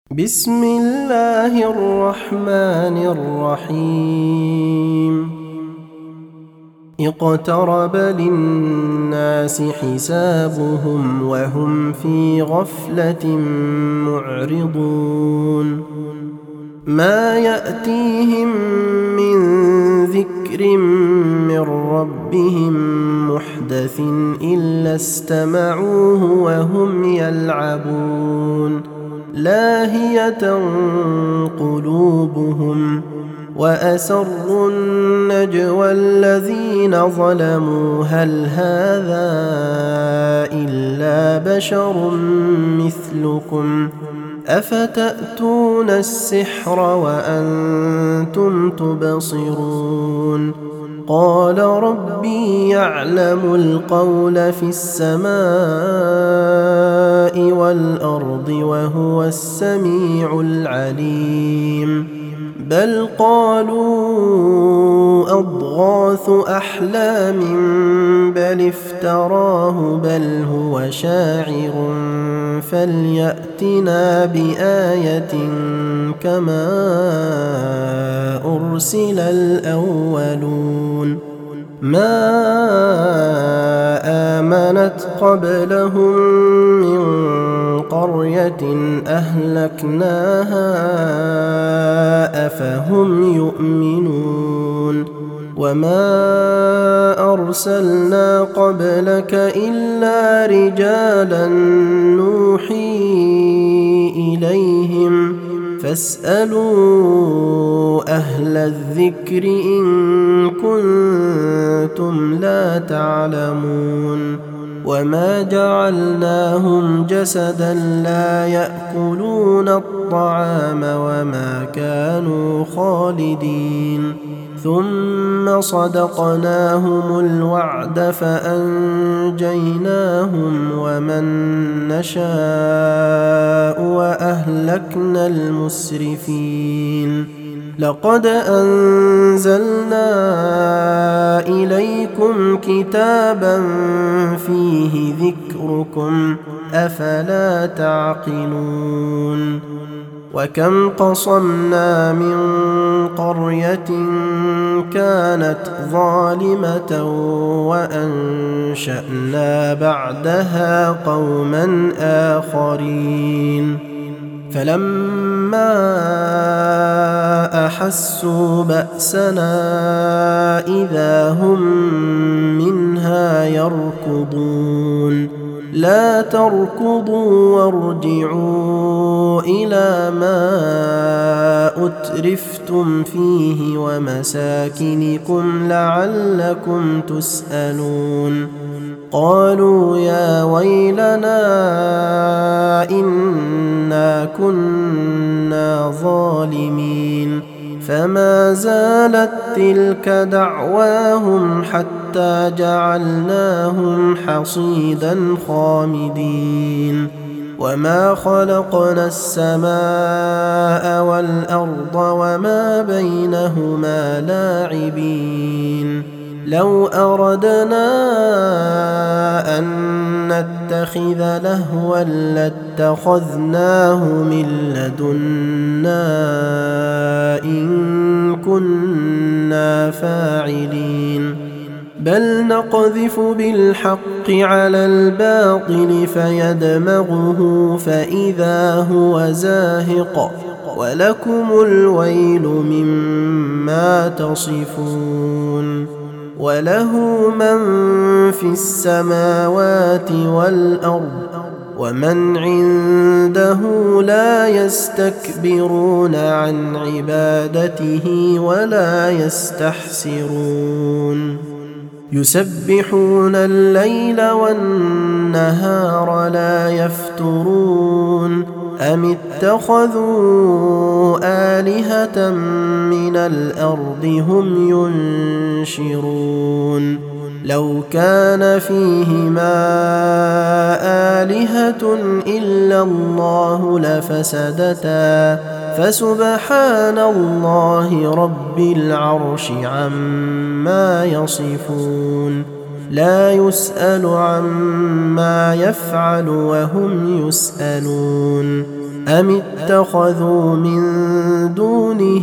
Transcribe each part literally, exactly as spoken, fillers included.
بسم الله الرحمن الرحيم اقترب للناس حسابهم وهم في غفلة معرضون ما يأتيهم من ذكر من ربهم محدث إلا استمعوه وهم يلعبون لاهية قلوبهم وأسروا النجوى الذين ظلموا هل هذا إلا بشر مثلكم أفتأتون السحر وأنتم تبصرون قال ربي يعلم القول في السماء والأرض وهو السميع العليم بل قالوا أضغاث أحلام بل افتراه بل هو شاعر فليأتنا بآية كما أرسل الأولون ما آمنت قبلهم من قرية أهلكناها أفهم يؤمنون وما أرسلنا قبلك إلا رجالا نوحي إليهم فاسألوا أهل الذكر إن كنتم لا تعلمون وما جعلناهم جسدا لا يأكلون الطعام وما كانوا خالدين ثم صدقناهم الوعد فأنجيناهم ومن نشاء وأهلكنا المسرفين لقد أنزلنا إليكم كتابا فيه ذكركم أفلا تعقلون وكم قصمنا من قرية كانت ظالمة وأنشأنا بعدها قوما آخرين فلما أحسوا بأسنا إذا هم منها يركضون لا تركضوا وارجعوا إلى ما أترفتم فيه ومساكنكم لعلكم تسألون قالوا يا ويلنا إنا كنا ظالمين فما زالت تلك دعواهم حتى جعلناهم حصيدا خامدين وما خلقنا السماء والأرض وما بينهما لاعبين لو أردنا أن نتخذ لهوا لاتخذناه من لدنا إن كنا فاعلين بل نقذف بالحق على الباطل فيدمغه فإذا هو زاهق ولكم الويل مما تصفون وله من في السماوات والأرض ومن عنده لا يستكبرون عن عبادته ولا يستحسرون يسبحون الليل والنهار لا يفترون أم اتخذوا آلهة من الأرض هم ينشرون لو كان فيهما آلهة إلا الله لفسدتا فسبحان الله رب العرش عما يصفون لا يسأل عما يفعل وهم يسألون أم اتخذوا من دونه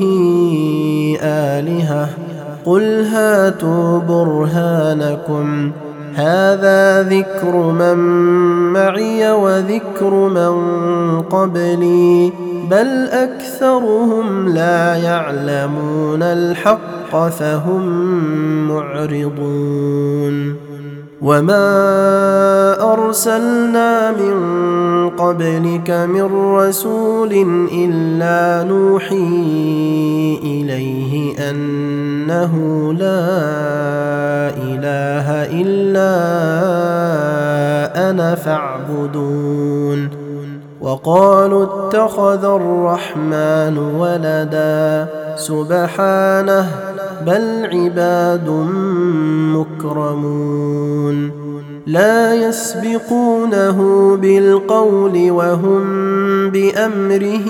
آلهة قل هاتوا برهانكم هذا ذكر من معي وذكر من قبلي بل أكثرهم لا يعلمون الحق فهم معرضون وما أرسلنا من قبلك من رسول إلا نوحي إليه أنه لا إله إلا أنا فاعبدون وقالوا اتخذ الرحمن ولدا سبحانه بل عباد مكرمون لا يسبقونه بالقول وهم بأمره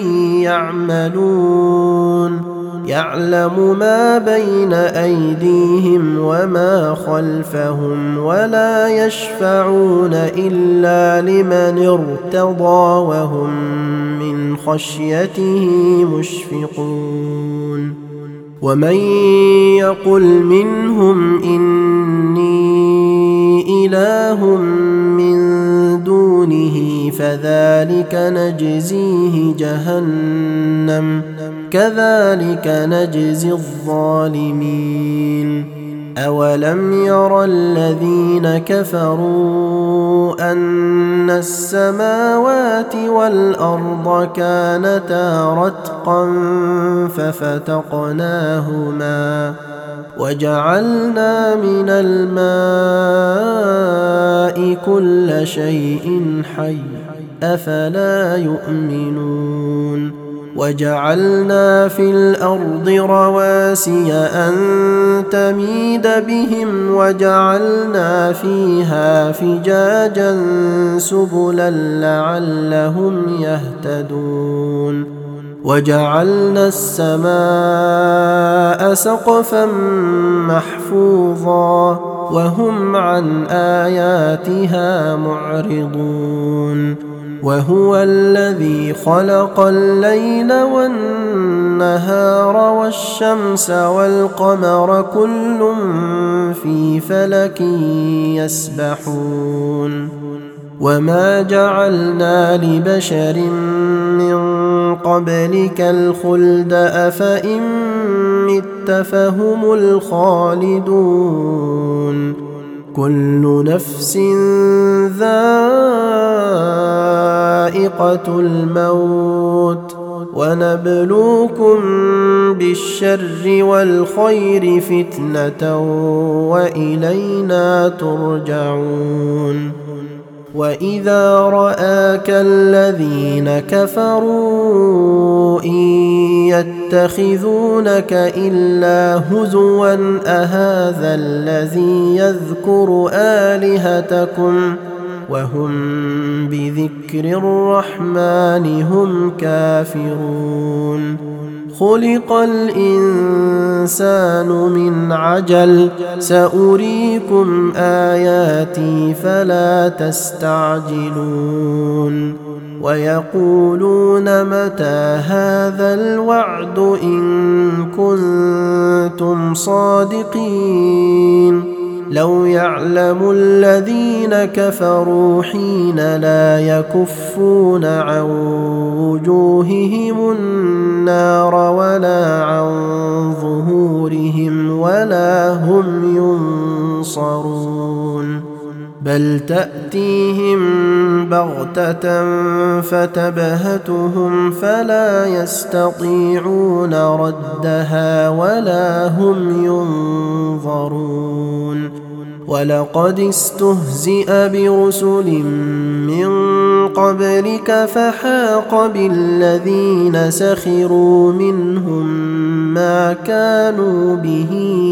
يعملون يعلم ما بين أيديهم وما خلفهم ولا يشفعون إلا لمن ارتضى وهم من خشيته مشفقون ومن يقل منهم إني إله من دونه فذلك نجزيه جهنم كذلك نجزي الظالمين أولم ير الذين كفروا أن السماوات والأرض كانتا رتقا ففتقناهما وجعلنا من الماء كل شيء حي أفلا يؤمنون وجعلنا في الأرض رواسي أن تميد بهم وجعلنا فيها فجاجا سبلا لعلهم يهتدون وجعلنا السماء سقفا محفوظا وهم عن آياتها معرضون وهو الذي خلق الليل والنهار والشمس والقمر كل في فلك يسبحون وما جعلنا لبشر من قبلك الخلد أفإن مت فهم الخالدون كل نفس ذائقة الموت ونبلوكم بالشر والخير فتنة وإلينا ترجعون وإذا رآك الذين كفروا إن يتخذونك إلا هزوا أهذا الذي يذكر آلهتكم وهم بذكر الرحمن هم كافرون خلق الإنسان من عجل سأريكم آياتي فلا تستعجلون ويقولون متى هذا الوعد إن كنتم صادقين لو يعلم الذين كفروا حين لا يكفون عن وجوههم النار ولا عن ظهورهم ولا هم ينصرون بل تأتيهم بغتة فتبهتهم فلا يستطيعون ردها ولا هم ينظرون ولقد استهزئ برسل من قبلك فحاق بالذين سخروا منهم ما كانوا به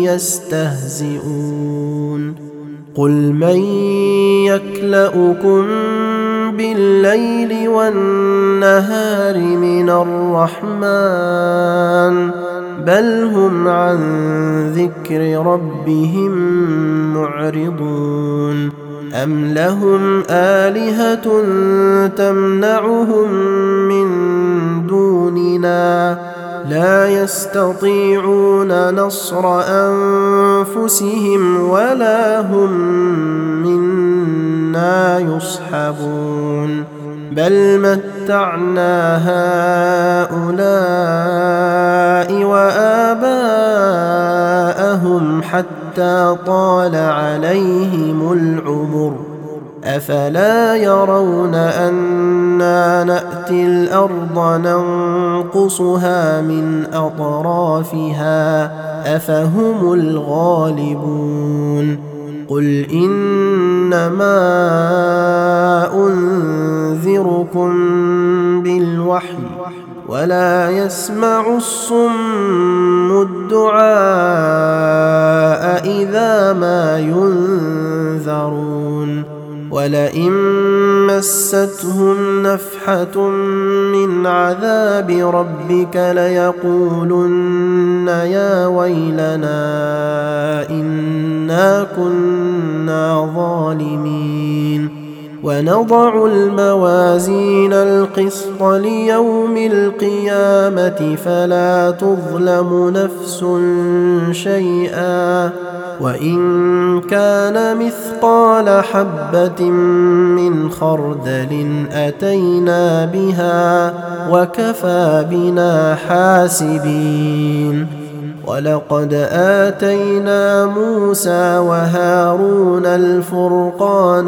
يستهزئون قل من يكلؤكم بالليل والنهار من الرحمن بل هم عن ذكر ربهم معرضون أم لهم آلهة تمنعهم من دوننا لا يستطيعون نصر أنفسهم ولا هم منا يصحبون بل متعنا هؤلاء وآباءهم حتى طال عليهم العمر أفلا يرون أنا نأتي الأرض ننقصها من أطرافها أفهم الغالبون قل إنما أنذركم بالوحي ولا يسمع الصم الدعاء إذا ما ينذرون ولئن مستهم نفحة من عذاب ربك ليقولن يا ويلنا إنا كنا ظالمين ونضع الموازين القسط ليوم القيامة فلا تظلم نفس شيئا وإن كان مثقال حبة من خردل أتينا بها وكفى بنا حاسبين ولقد آتينا موسى وهارون الفرقان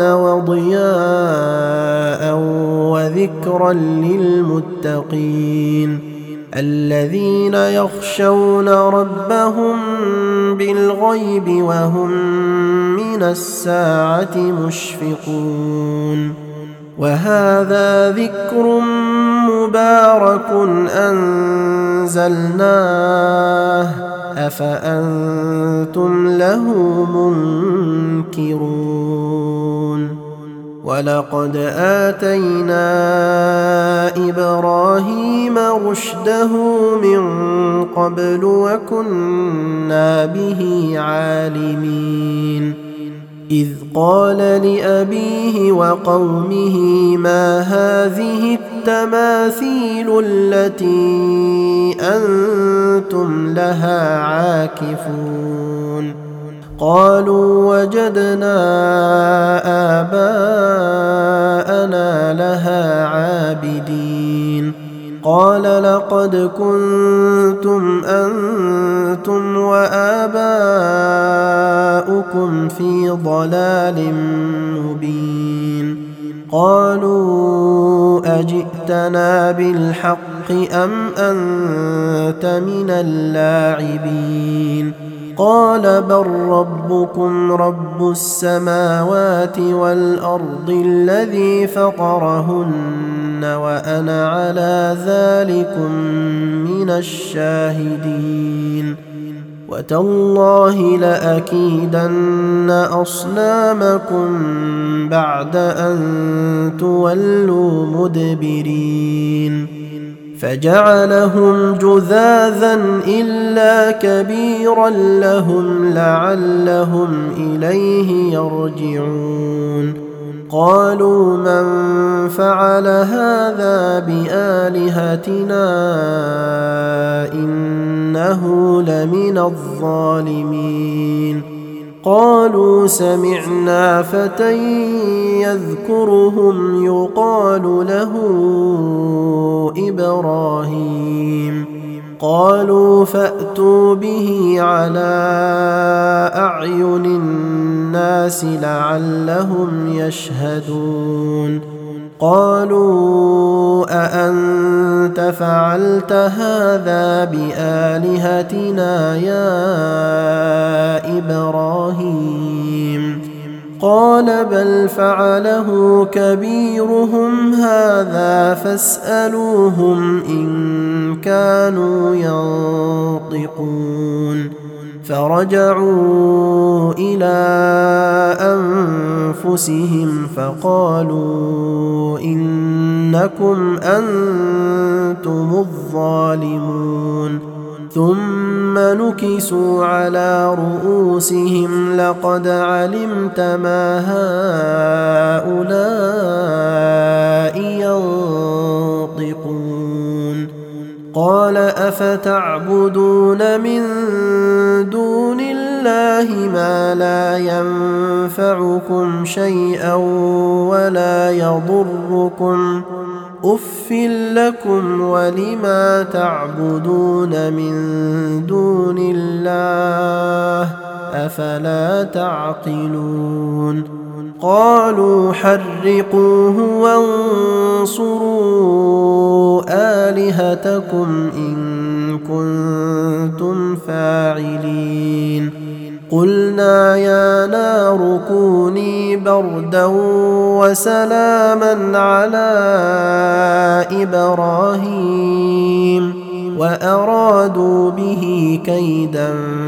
وضياء وذكرا للمتقين الذين يخشون ربهم بالغيب وهم من الساعة مشفقون وهذا ذكر مبارك أنزلناه أفأنتم له منكرون ولقد آتينا إبراهيم رشده من قبل وكنا به عالمين إذ قال لأبيه وقومه ما هذه التماثيل التي أنتم لها عاكفون قالوا وجدنا آباءنا لها عابدين قال لقد كنتم أنتم وآباؤكم في ضلال مبين قالوا أجئتنا بالحق أم أنت من اللاعبين قال بل ربكم رب السماوات والأرض الذي فطرهن وأنا على ذلكم من الشاهدين وتالله لأكيدن أصنامكم بعد أن تولوا مدبرين فجعلهم جذاذا إلا كبيرا لهم لعلهم إليه يرجعون قالوا من فعل هذا بآلهتنا إنه لمن الظالمين قالوا سمعنا فتى يذكرهم يقال له إبراهيم قالوا فأتوا به على أعين الناس لعلهم يشهدون قالوا أأنت فعلت هذا بآلهتنا يا إبراهيم قال بل فعله كبيرهم هذا فاسألوهم إن كانوا ينطقون فرجعوا إلى أنفسهم فقالوا إنكم أنتم الظالمون ثم نكسوا على رؤوسهم لقد علمت ما هؤلاء ينطقون قال أفتعبدون من دون الله ما لا ينفعكم شيئا ولا يضركم أف لكم ولما تعبدون من دون الله أفلا تعقلون قالوا حرقوه وانصروا آلهتكم إن كنتم فاعلين قلنا يا نار كوني بردا وسلاما على إبراهيم وأرادوا به كيدا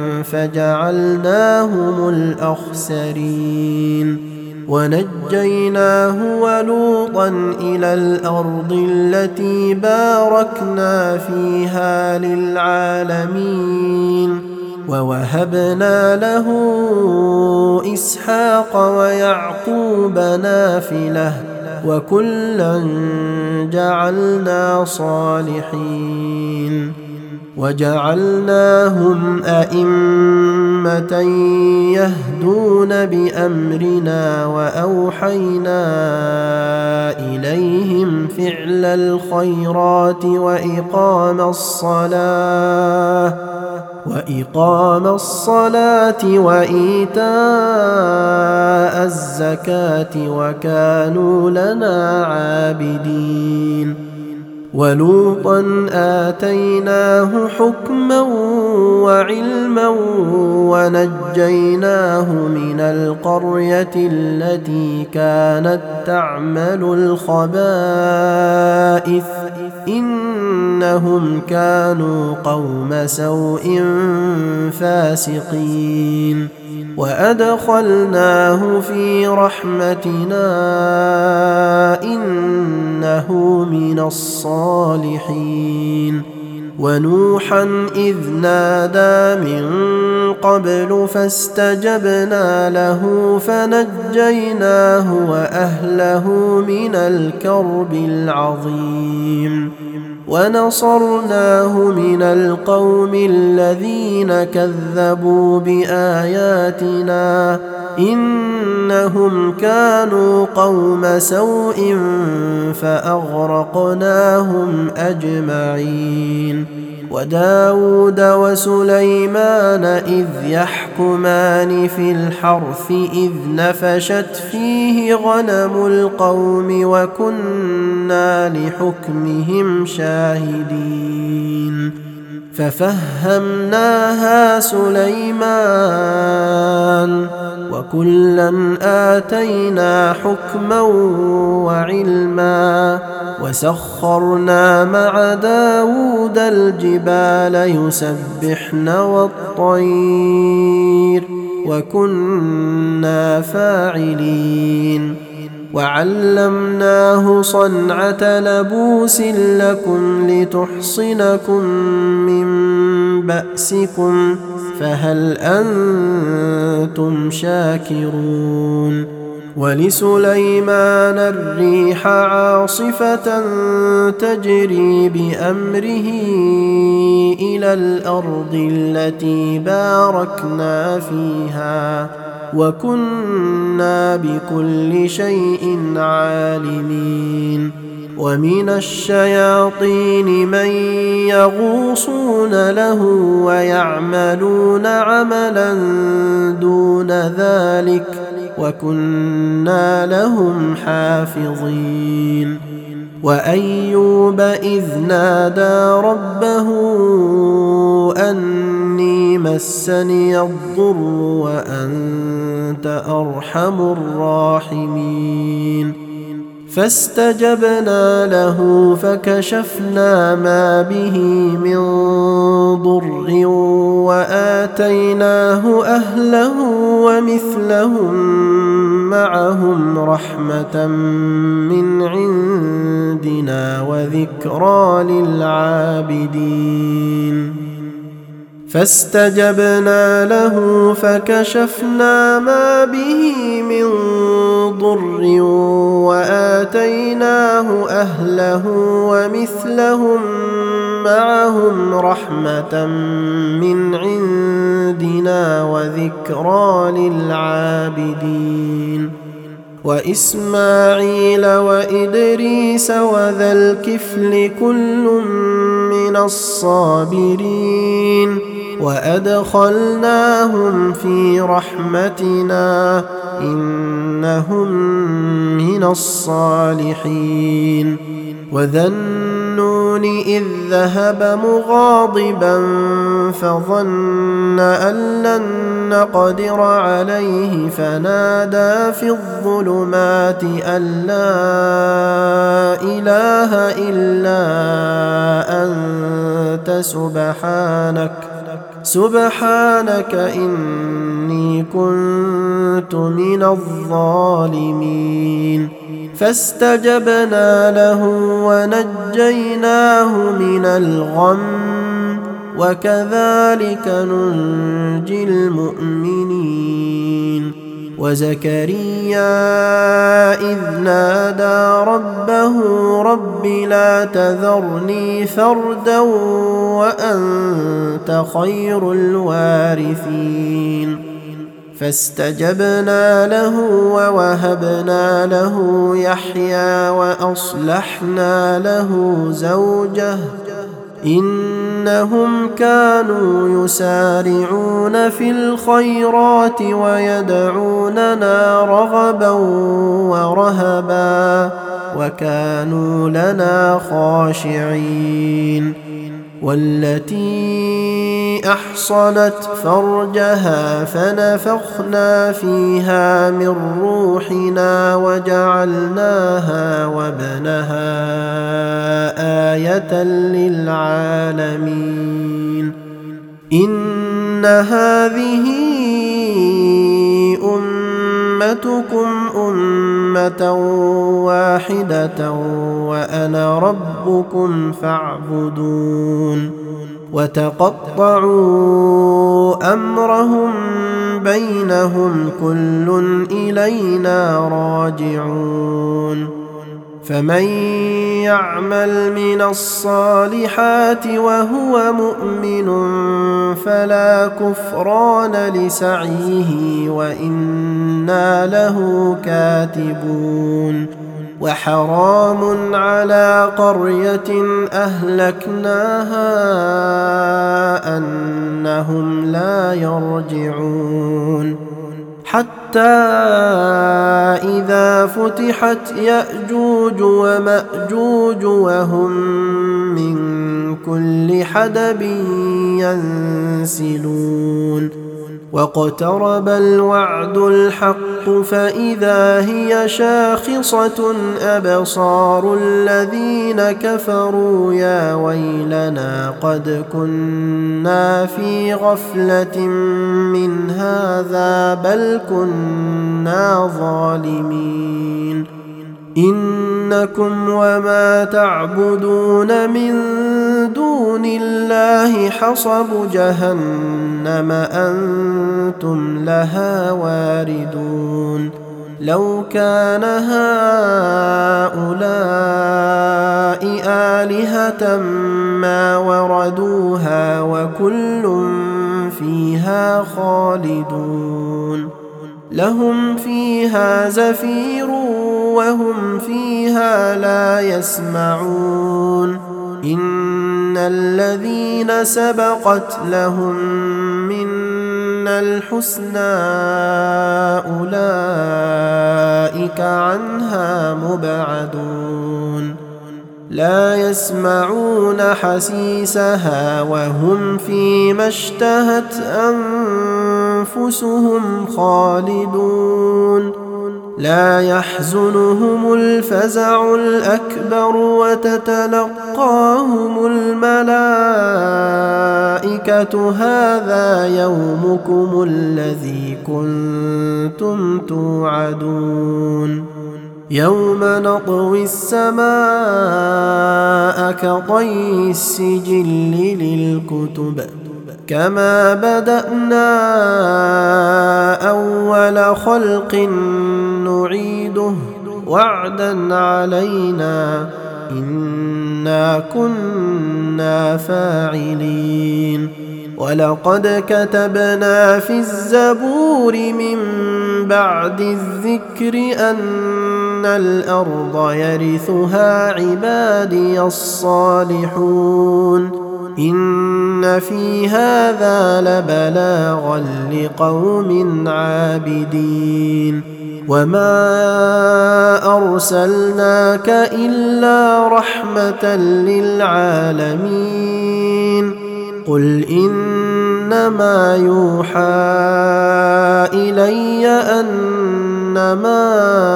فجعلناهم الأخسرين ونجيناه ولوطا إلى الأرض التي باركنا فيها للعالمين ووهبنا له إسحاق ويعقوب نافلة وكلا جعلنا صالحين وجعلناهم أئمة يهدون بأمرنا وأوحينا إليهم فعل الخيرات وإقام الصلاة وإقام الصلاة وإيتاء الزكاة وكانوا لنا عابدين ولوطا آتيناه حكما وعلما ونجيناه من القرية التي كانت تعمل الخبائث إنهم كانوا قوم سوء فاسقين وأدخلناه في رحمتنا إنه من الصالحين ونوحا إذ نادى من قبل فاستجبنا له فنجيناه وأهله من الكرب العظيم ونصرناه من القوم الذين كذبوا بآياتنا إنهم كانوا قوم سوء فأغرقناهم أجمعين وداود وسليمان إذ يحكمان في الحرث إذ نفشت فيه غنم القوم وكنا لحكمهم شاهدين ففهمناها سليمان وكلا آتينا حكما وعلما وسخرنا مع داود الجبال يسبحن والطير وكنا فاعلين وعلمناه صنعة لبوس لكم لتحصنكم من بأسكم فهل أنتم شاكرون ولسليمان الريح عاصفة تجري بأمره إلى الأرض التي باركنا فيها وكنا بكل شيء عالمين ومن الشياطين من يغوصون له ويعملون عملا دون ذلك وكنا لهم حافظين وأيوب إذ نادى ربه أني مسني الضر وأنت أرحم الراحمين فاستجبنا له فكشفنا ما به من ضر وآتيناه أهله ومثلهم معهم رحمة من عندنا وذكرى للعابدين فاستجبنا له فكشفنا ما به من ضر وآتيناه أهله ومثلهم معهم رحمة من عندنا وذكرى للعابدين وإسماعيل وإدريس وذا الكفل كل من الصابرين وأدخلناهم في رحمتنا إنهم من الصالحين وذا النون إذ ذهب مغاضبا فظن أن لن نقدر عليه فنادى في الظلمات أن لا إله إلا أنت سبحانك سبحانك إني كنت من الظالمين فاستجبنا له ونجيناه من الغم وكذلك ننجي المؤمنين وزكريا إذ نادى ربه رب لا تذرني فردا وأنت خير الوارثين فاستجبنا له ووهبنا له يحيى وأصلحنا له زوجه إنهم كانوا يسارعون في الخيرات ويدعوننا رغبا ورهبا وكانوا لنا خاشعين والتي أحصنت فرجها فنفخنا فيها من روحنا وجعلناها وابنها آية للعالمين إن هذه أمتكم أمة واحدة وأنا ربكم فاعبدون وتقطعوا أمرهم بينهم كل إلينا راجعون فمن يعمل من الصالحات وهو مؤمن فلا كفران لسعيه وإنا له كاتبون وحرام على قرية أهلكناها أنهم لا يرجعون حتى إذا فتحت يأجوج ومأجوج وهم من كل حدب ينسلون واقترب الوعد الحق فإذا هي شاخصة أبصار الذين كفروا يا ويلنا قد كنا في غفلة من هذا بل كنا ظالمين إنكم وما تعبدون من دون الله حصب جهنم أنتم لها واردون لو كان هؤلاء آلهة ما وردوها وكل فيها خالدون لهم فيها زفير وهم فيها لا يسمعون إن الذين سبقت لهم منا الحسنى أولئك عنها مبعدون لا يسمعون حسيسها وهم فيما اشتهت أنفسهم خالدون لا يحزنهم الفزع الأكبر وتتلقاهم الملائكة هذا يومكم الذي كنتم توعدون يوم نطوي السماء كطي السجل للكتب كما بدأنا أول خلق نعيده وعدا علينا إنا كنا فاعلين ولقد كتبنا في الزبور من بعد الذكر أن الأرض يرثها عبادي الصالحون إن في هذا لبلاغا لقوم عابدين وما أرسلناك إلا رحمة للعالمين قل إنما يوحى إلي أنما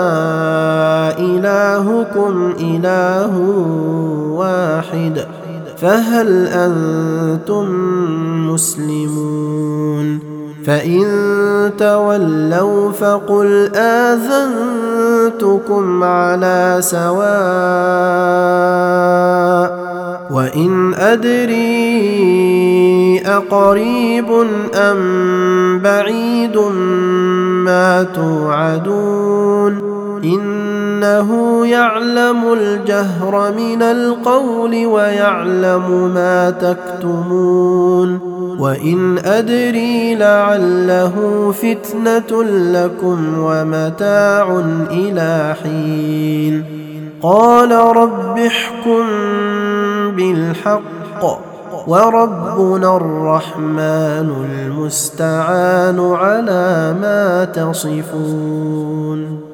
إلهكم إله واحد فهل أنتم مسلمون فإن تولوا فقل آذنتكم على سواء وإن أدري أقريب أم بعيد ما توعدون إنه يعلم الجهر من القول ويعلم ما تكتمون وإن أدري لعله فتنة لكم ومتاع إلى حين قال رب احكم بالحق وربنا الرحمن المستعان على ما تصفون.